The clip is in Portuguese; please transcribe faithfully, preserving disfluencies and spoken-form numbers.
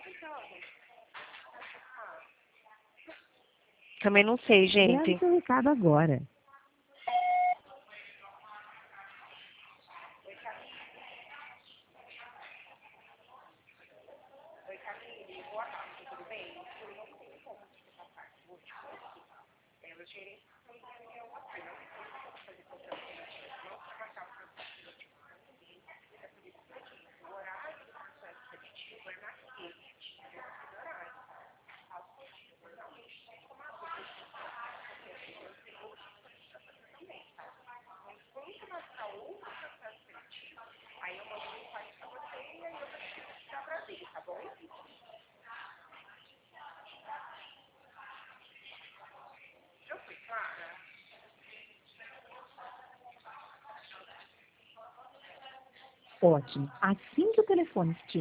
Também não sei, Grave gente. seu recado agora. Ótimo. Assim que o telefone estiver